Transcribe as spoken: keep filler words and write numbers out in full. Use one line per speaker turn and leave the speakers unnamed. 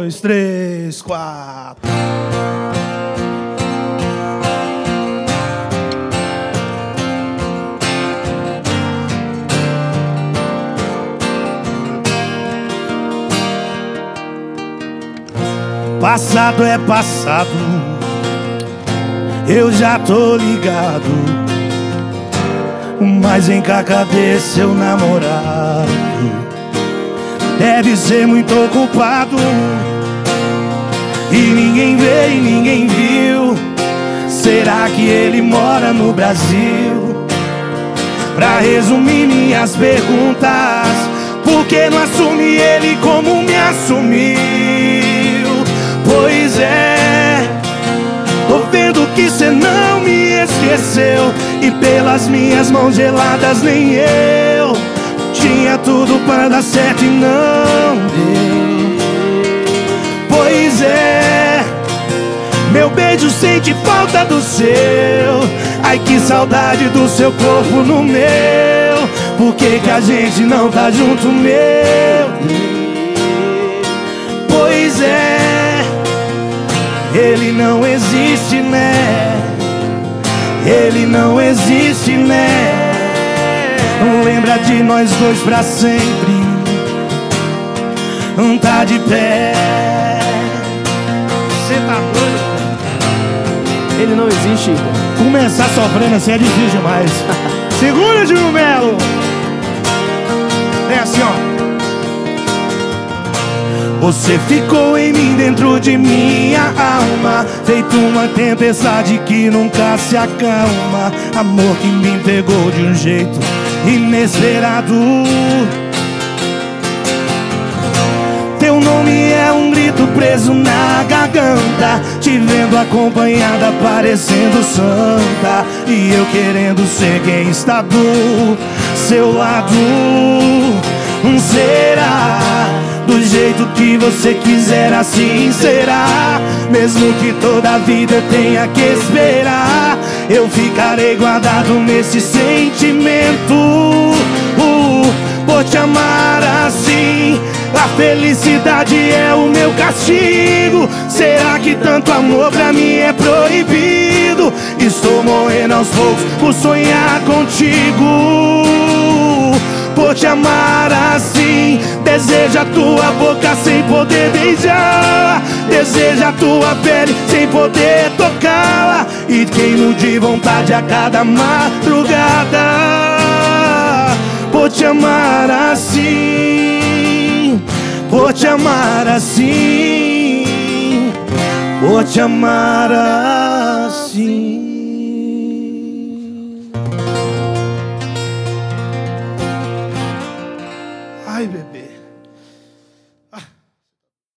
dois, três, quatro. Passado é passado, eu já tô ligado. Mas vem cá, cadê seu namorado? Deve ser muito ocupado e ninguém vê e ninguém viu. Será que ele mora no Brasil? Pra resumir minhas perguntas, por que não assume ele como me assumiu? Pois é, tô vendo que cê não me esqueceu, e pelas minhas mãos geladas nem eu. Tinha tudo pra dar certo e não deu. Pois é, meu beijo sente falta do seu. Ai, que saudade do seu corpo no meu. Por que que a gente não tá junto, meu? Pois é, ele não existe, né? Ele não existe, né? Não lembra de nós dois pra sempre. Não tá de pé. Cê tá doido?
Ele não existe, Igor.
Começar sofrendo assim é difícil demais. Segura, Gil Melo. É assim, ó. Você ficou em mim, dentro de minha alma, feito uma tempestade que nunca se acalma. Amor que me pegou de um jeito inesperado. Teu nome é um grito preso na garganta, te vendo acompanhada parecendo santa, e eu querendo ser quem está do seu lado. Será do jeito que você quiser, assim será. Mesmo que toda a vida tenha que esperar, eu ficarei guardado nesse sentimento. uh, Por te amar assim, a felicidade é o meu castigo. Será que tanto amor pra mim é proibido? Estou morrendo aos poucos por sonhar contigo. Por te amar assim, desejo a tua boca sem poder beijar, desejo a tua pele sem poder tocá-la, e queimo de vontade a cada madrugada. Por te amar assim, por te amar assim, por te amar assim. Ai, bebê.